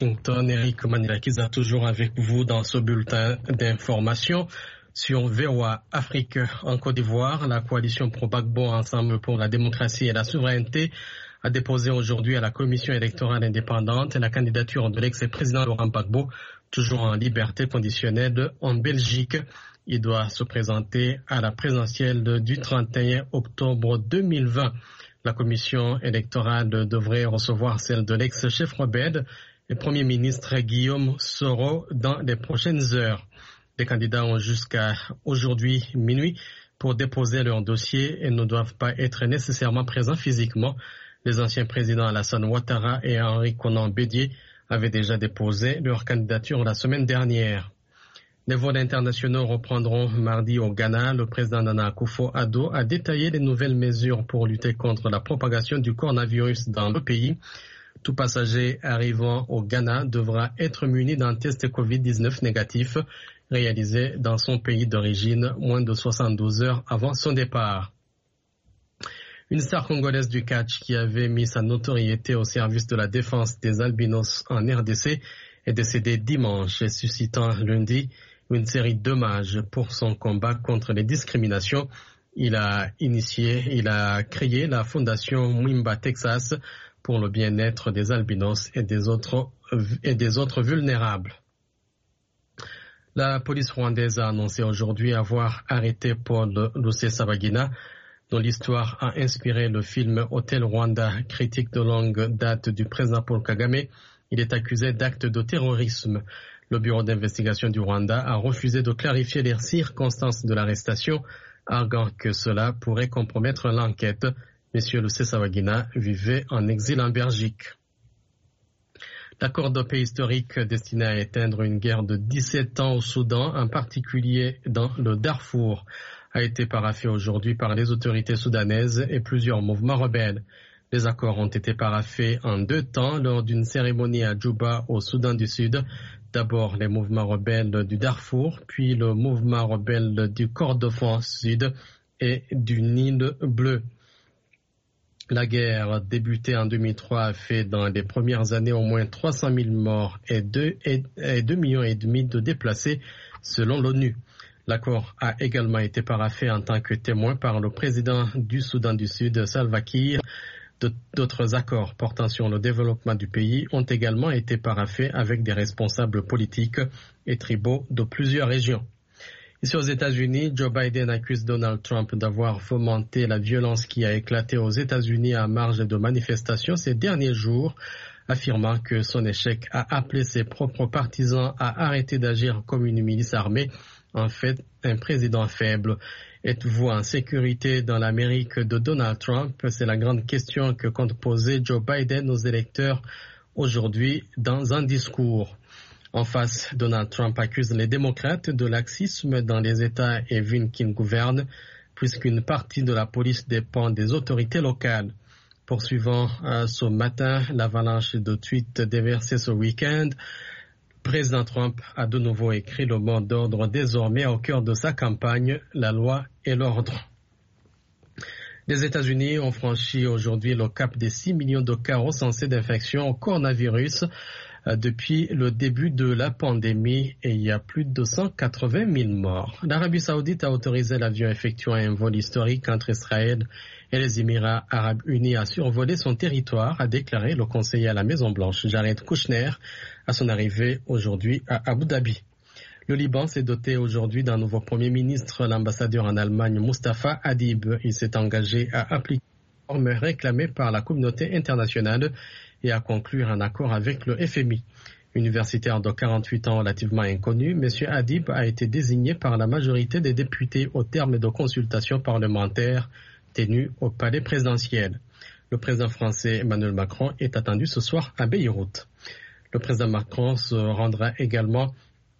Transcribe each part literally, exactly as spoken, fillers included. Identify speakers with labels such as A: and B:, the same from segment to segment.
A: Washington, Eric Manilakiza, toujours avec vous dans ce bulletin d'information sur V O A Afrique. En Côte d'Ivoire, la coalition Pro-Gbagbo Ensemble pour la démocratie et la souveraineté a déposé aujourd'hui à la commission électorale indépendante la candidature de l'ex-président Laurent Gbagbo, toujours en liberté conditionnelle en Belgique. Il doit se présenter à la présidentielle du trente et un octobre deux mille vingt. La commission électorale devrait recevoir celle de l'ex-chef rebelle et Premier ministre Guillaume Soro dans les prochaines heures. Les candidats ont jusqu'à aujourd'hui minuit pour déposer leur dossier et ne doivent pas être nécessairement présents physiquement. Les anciens présidents Alassane Ouattara et Henri Konan Bédié avaient déjà déposé leur candidature la semaine dernière. Les vols internationaux reprendront mardi au Ghana. Le président Nana Akufo-Addo a détaillé les nouvelles mesures pour lutter contre la propagation du coronavirus dans le pays. Tout passager arrivant au Ghana devra être muni d'un test covid dix-neuf négatif réalisé dans son pays d'origine moins de soixante-douze heures avant son départ. Une star congolaise du catch qui avait mis sa notoriété au service de la défense des albinos en R D C est décédée dimanche, suscitant lundi une série d'hommages pour son combat contre les discriminations. Il a initié, il a créé la fondation Mwimba Texas pour le bien-être des albinos et des autres, et des autres vulnérables. La police rwandaise a annoncé aujourd'hui avoir arrêté Paul Rusesabagina, dont l'histoire a inspiré le film Hôtel Rwanda, critique de longue date du président Paul Kagame. Il est accusé d'actes de terrorisme. Le bureau d'investigation du Rwanda a refusé de clarifier les circonstances de l'arrestation, arguant que cela pourrait compromettre l'enquête. Monsieur Rusesabagina vivait en exil en Belgique. L'accord de paix historique destiné à éteindre une guerre de dix-sept ans au Soudan, en particulier dans le Darfour, a été paraphé aujourd'hui par les autorités soudanaises et plusieurs mouvements rebelles. Les accords ont été paraphés en deux temps lors d'une cérémonie à Djouba au Soudan du Sud. D'abord les mouvements rebelles du Darfour, puis le mouvement rebelle du Kordofan Sud et du Nil Bleu. La guerre débutée en deux mille trois a fait dans les premières années au moins trois cent mille morts et deux millions et demi de déplacés selon l'ONU. L'accord a également été paraphé en tant que témoin par le président du Soudan du Sud, Salva Kiir. D'autres accords portant sur le développement du pays ont également été paraphés avec des responsables politiques et tribaux de plusieurs régions. Ici aux États-Unis, Joe Biden accuse Donald Trump d'avoir fomenté la violence qui a éclaté aux États-Unis à marge de manifestations ces derniers jours, affirmant que son échec a appelé ses propres partisans à arrêter d'agir comme une milice armée, en fait un président faible. Êtes-vous en sécurité dans l'Amérique de Donald Trump? C'est la grande question que compte poser Joe Biden aux électeurs aujourd'hui dans un discours. En face, Donald Trump accuse les démocrates de laxisme dans les États et villes qu'il gouverne, puisqu'une partie de la police dépend des autorités locales. Poursuivant euh, ce matin l'avalanche de tweets déversés ce week-end, le président Trump a de nouveau écrit le mot d'ordre désormais au cœur de sa campagne, la loi et l'ordre. Les États-Unis ont franchi aujourd'hui le cap des six millions de cas recensés d'infection au coronavirus depuis le début de la pandémie et il y a plus de cent quatre-vingt mille morts. L'Arabie Saoudite a autorisé l'avion effectuant un vol historique entre Israël et les Émirats Arabes Unis à survoler son territoire, a déclaré le conseiller à la Maison-Blanche, Jared Kushner, à son arrivée aujourd'hui à Abu Dhabi. Le Liban s'est doté aujourd'hui d'un nouveau Premier ministre, l'ambassadeur en Allemagne Mustafa Adib. Il s'est engagé à appliquer les normes réclamées par la communauté internationale et à conclure un accord avec le F M I. Universitaire de quarante-huit ans relativement inconnu, M. Adib a été désigné par la majorité des députés au terme de consultations parlementaires tenues au palais présidentiel. Le président français Emmanuel Macron est attendu ce soir à Beyrouth. Le président Macron se rendra également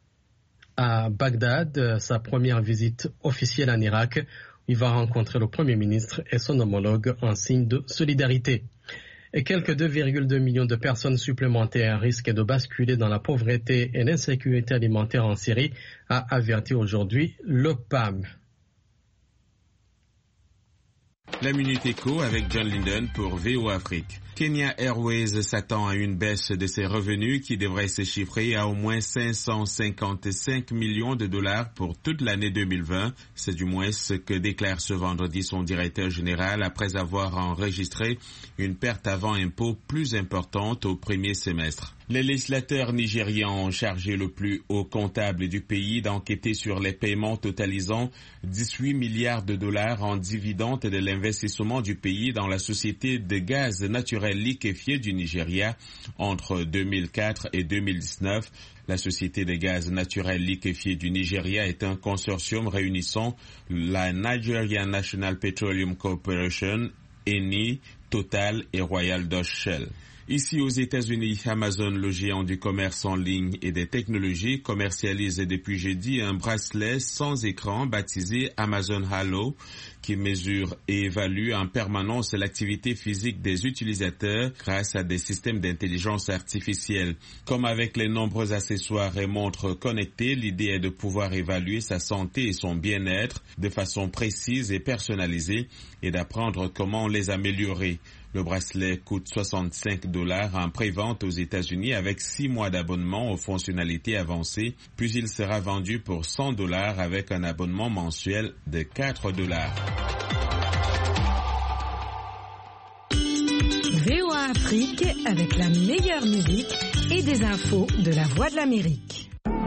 A: à Bagdad, sa première visite officielle en Irak, où il va rencontrer le Premier ministre et son homologue en signe de solidarité. Et quelques deux virgule deux millions de personnes supplémentaires risquent de basculer dans la pauvreté et l'insécurité alimentaire en Syrie, a averti aujourd'hui le P A M.
B: La Minute Éco avec John Linden pour V O A Afrique. Kenya Airways s'attend à une baisse de ses revenus qui devrait se chiffrer à au moins cinq cent cinquante-cinq millions de dollars pour toute l'année deux mille vingt. C'est du moins ce que déclare ce vendredi son directeur général après avoir enregistré une perte avant impôt plus importante au premier semestre. Les législateurs nigérians ont chargé le plus haut comptable du pays d'enquêter sur les paiements totalisant dix-huit milliards de dollars en dividendes de l'investissement du pays dans la société de gaz naturel liquéfié du Nigeria entre deux mille quatre et deux mille dix-neuf. La société de gaz naturel liquéfié du Nigeria est un consortium réunissant la Nigeria National Petroleum Corporation, Eni, Total et Royal Dutch Shell. Ici aux États-Unis, Amazon, le géant du commerce en ligne et des technologies, commercialise depuis jeudi un bracelet sans écran baptisé Amazon Halo qui mesure et évalue en permanence l'activité physique des utilisateurs grâce à des systèmes d'intelligence artificielle. Comme avec les nombreux accessoires et montres connectées, l'idée est de pouvoir évaluer sa santé et son bien-être de façon précise et personnalisée et d'apprendre comment les améliorer. Le bracelet coûte soixante-cinq dollars en pré-vente aux États-Unis avec six mois d'abonnement aux fonctionnalités avancées, puis il sera vendu pour cent dollars avec un abonnement mensuel de quatre dollars.
C: V O A Afrique avec la meilleure musique et des infos de la Voix de l'Amérique.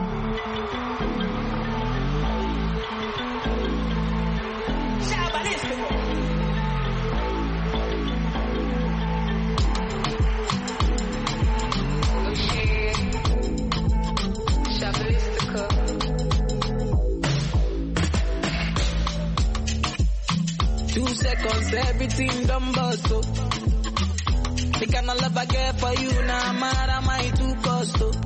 D: Two seconds, everything done bust, oh. The kind of love I get for you, now nah, mad am I too cost, oh.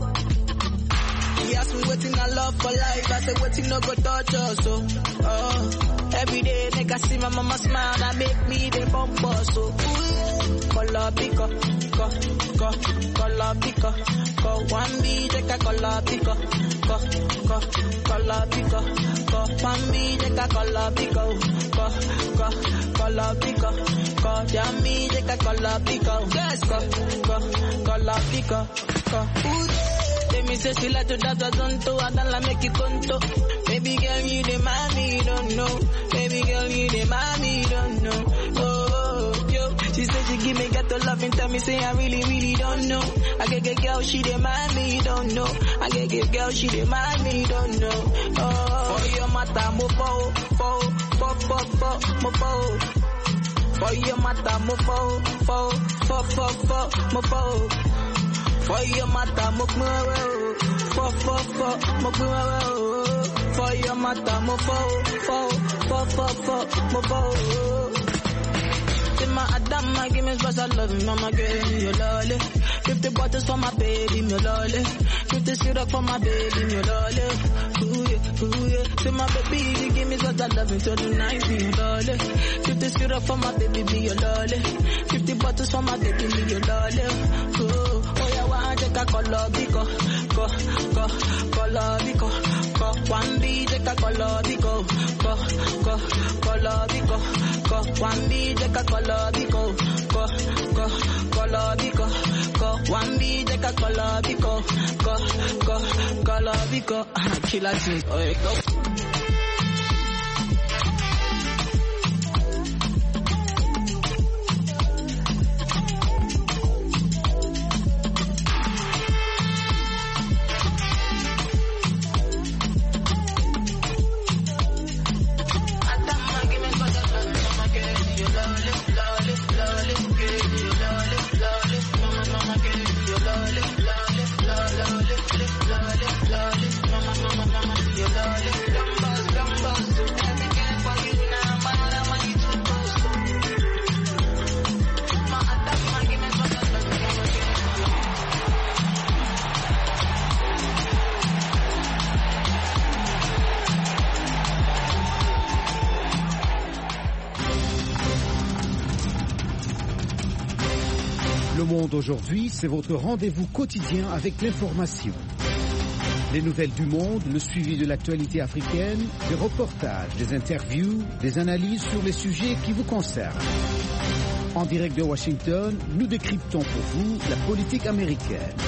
D: He asked me waiting I love for life, I said waiting no go touch us, oh. Oh, every day, nigga see my mama smile, that make me the bump us, oh. Color pico, go, go, color pico, go, one B, take a color pico, go, go, color pico, go, one B, take a color pico, go, go, color pico, go, jammy, take a color pico, yes, go, go, color pico, go, ooh. Let me say she like to dance a zonto, I don't like make it conto. Baby girl, you the mommy, you don't know. Baby girl, you the mommy, you don't know. Oh, yo, she said she give me ghetto love and tell me say I really, really don't know. I get get girl, she the mommy, you don't know. I get get girl, she the mommy, you don't know. Oh, for your mata, mo po, po, po, po, po, mo po. For your mata, mo po, po, po, po, po, mo po. For your mata, mo po, po, po, po, mo po. For your mata, mo po, po, po, po, po, mo po. My Adama, give me special love, mama, give me your lolly. fifty bottles for my baby, me lolly. fifty syrup for my baby, me lolly. Ooh yeah, ooh yeah. Say my baby, give me special love until the night, me lolly. fifty syrup for my baby, me your lolly. fifty bottles for my baby, me your lolly. Ooh, oh yeah, one take a color bico, go, go, color bico, go. One B take a color bico, go, go, color bico, go. One B take a color. Bico, go, go, color bico, go. One B take a color bico, go, go, color bico. Killer thing, oh go.
E: Le Monde aujourd'hui, c'est votre rendez-vous quotidien avec l'information. Les nouvelles du monde, le suivi de l'actualité africaine, des reportages, des interviews, des analyses sur les sujets qui vous concernent. En direct de Washington, nous décryptons pour vous la politique américaine.